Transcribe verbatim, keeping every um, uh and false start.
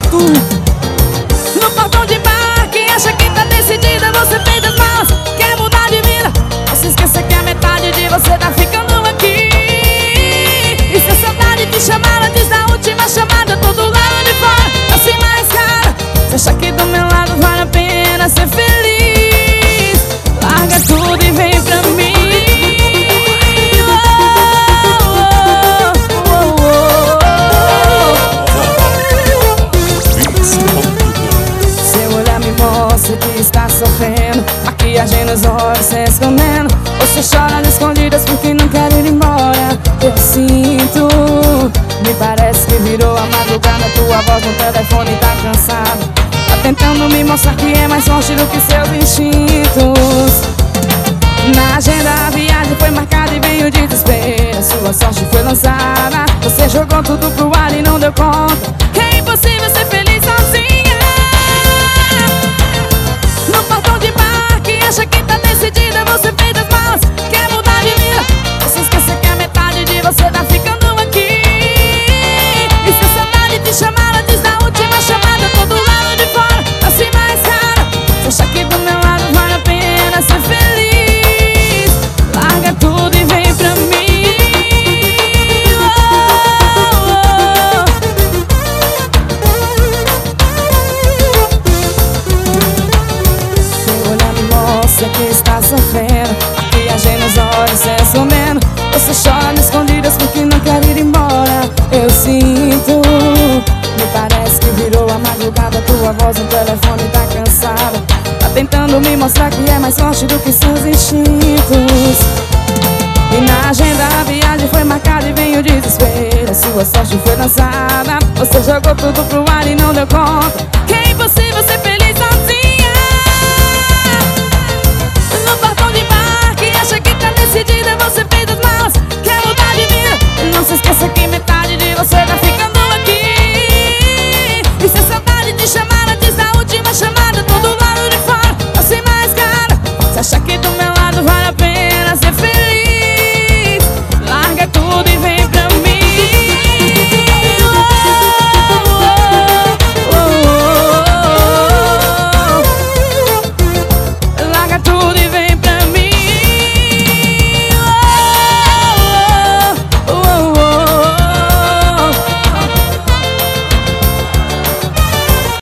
tu. No portão de embarque, acha que tá decidida, você fez as malas, quer mudar de vida. Você esquece que a metade de você tá ficando aqui. E se a saudade te chamar antes da última chamada, todo lado de fora, assim mais cara. Você acha que do meu lado vale a pena ser feliz? Larga tudo e vem pra mim. Você que está sofrendo, maquiagem nos olhos se escondendo. Você chora de escondidas porque não quer ir embora. Eu sinto, me parece que virou a madrugada. Tua voz no telefone tá cansada, tá tentando me mostrar que é mais forte do que seus instintos. Na agenda a viagem foi marcada e veio de desespero. Sua sorte foi lançada, você jogou tudo pro ar e não deu conta. Que é impossível ser feliz sozinha. No portão de embarque, acha que tá decidida, você fez as malas, quer mudar de vida. Você esquece que a metade de você tá ficando aqui. E se a saudade te chamar antes da última chamada, todo lado de fora, assim mais cara. Você acha que do meu lado vale a pena ser feliz? Larga tudo e vem pra mim. Você que está sofrendo, maquiagem nos olhos se escondendo. Você chora de escondidas porque não quer ir embora. Eu sinto, me parece que virou a madrugada. Tua voz no telefone tá cansada, tá tentando me mostrar que é mais forte do que seus instintos. E na agenda a viagem foi marcada e veio o desespero. Sua sorte foi lançada, você jogou tudo pro ar e não deu conta.